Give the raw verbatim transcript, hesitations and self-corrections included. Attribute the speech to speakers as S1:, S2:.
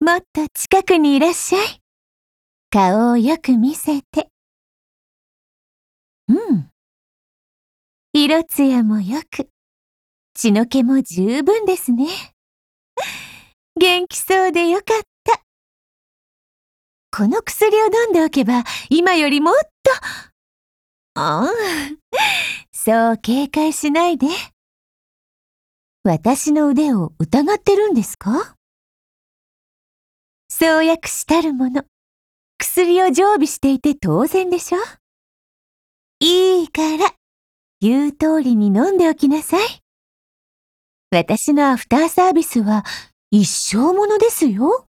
S1: もっと近くにいらっしゃい。顔をよく見せて。うん。色艶もよく、血の気も十分ですね。元気そうでよかった。この薬を飲んでおけば、今よりもっと。ああ、そう警戒しないで。私の腕を疑ってるんですか？創薬師たるもの、薬を常備していて当然でしょ？いいから、言う通りに飲んでおきなさい。私のアフターサービスは一生ものですよ。